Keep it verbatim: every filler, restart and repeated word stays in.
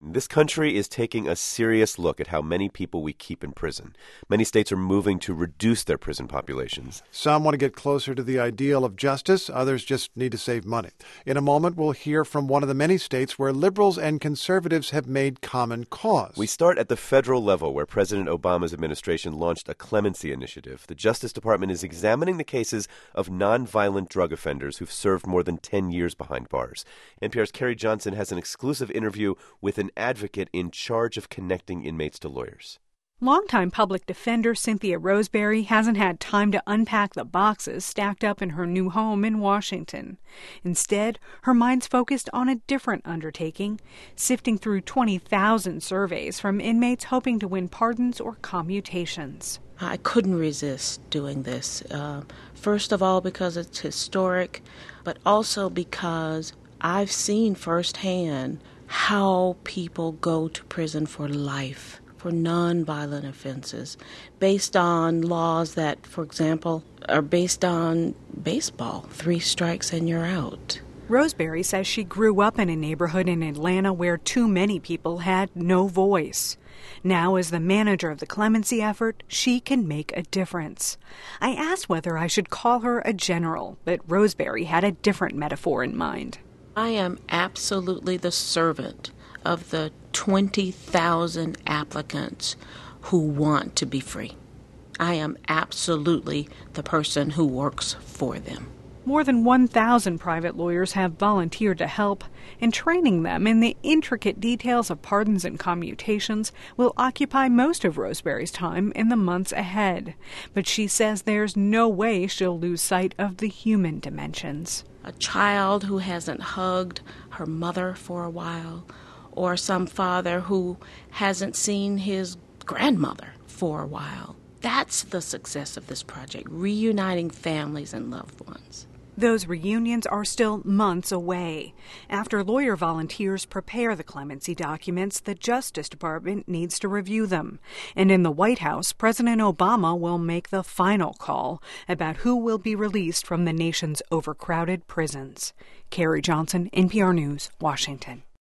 This country is taking a serious look at how many people we keep in prison. Many states are moving to reduce their prison populations. Some want to get closer to the ideal of justice. Others just need to save money. In a moment, we'll hear from one of the many states where liberals and conservatives have made common cause. We start at the federal level, where President Obama's administration launched a clemency initiative. The Justice Department is examining the cases of nonviolent drug offenders who've served more than ten years behind bars. N P R's Carrie Johnson has an exclusive interview with an advocate in charge of connecting inmates to lawyers. Longtime public defender Cynthia Roseberry hasn't had time to unpack the boxes stacked up in her new home in Washington. Instead, her mind's focused on a different undertaking, sifting through twenty thousand surveys from inmates hoping to win pardons or commutations. I couldn't resist doing this, uh, first of all because it's historic, but also because I've seen firsthand how people go to prison for life, for nonviolent offenses, based on laws that, for example, are based on baseball. Three strikes and you're out. Roseberry says she grew up in a neighborhood in Atlanta where too many people had no voice. Now, as the manager of the clemency effort, she can make a difference. I asked whether I should call her a general, but Roseberry had a different metaphor in mind. I am absolutely the servant of the twenty thousand applicants who want to be free. I am absolutely the person who works for them. More than one thousand private lawyers have volunteered to help, and training them in the intricate details of pardons and commutations will occupy most of Roseberry's time in the months ahead. But she says there's no way she'll lose sight of the human dimensions. A child who hasn't hugged her mother for a while, or some father who hasn't seen his grandmother for a while. That's the success of this project, reuniting families and loved ones. Those reunions are still months away. After lawyer volunteers prepare the clemency documents, the Justice Department needs to review them. And in the White House, President Obama will make the final call about who will be released from the nation's overcrowded prisons. Carrie Johnson, N P R News, Washington.